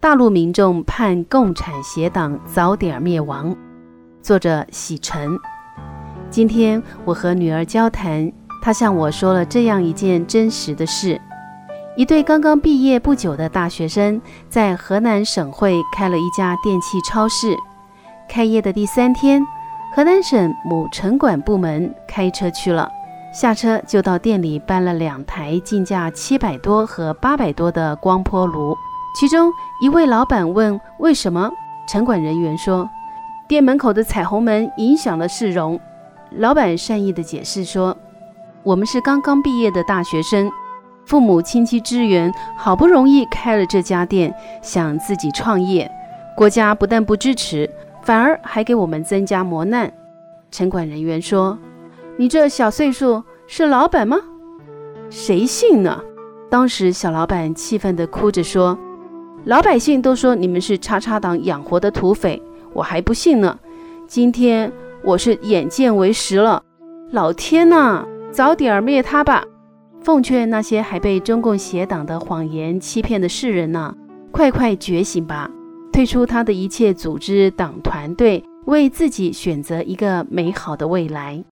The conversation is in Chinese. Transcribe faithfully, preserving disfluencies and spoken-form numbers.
大陆民众盼共产协党早点灭亡。作者喜晨。今天我和女儿交谈，她向我说了这样一件真实的事。一对刚刚毕业不久的大学生在河南省会开了一家电器超市。开业的第三天，河南省某城管部门开车去了，下车就到店里搬了两台进价七百多和八百多的光波炉。其中一位老板问为什么，城管人员说店门口的彩虹门影响了市容。老板善意的解释说，我们是刚刚毕业的大学生，父母亲戚支援，好不容易开了这家店，想自己创业，国家不但不支持，反而还给我们增加磨难。城管人员说，你这小岁数是老板吗？谁信呢？当时小老板气愤地哭着说，老百姓都说你们是叉叉党养活的土匪，我还不信呢。今天我是眼见为实了，老天哪，早点灭他吧！奉劝那些还被中共邪党的谎言欺骗的世人呐，快快觉醒吧，退出他的一切组织党团队，为自己选择一个美好的未来。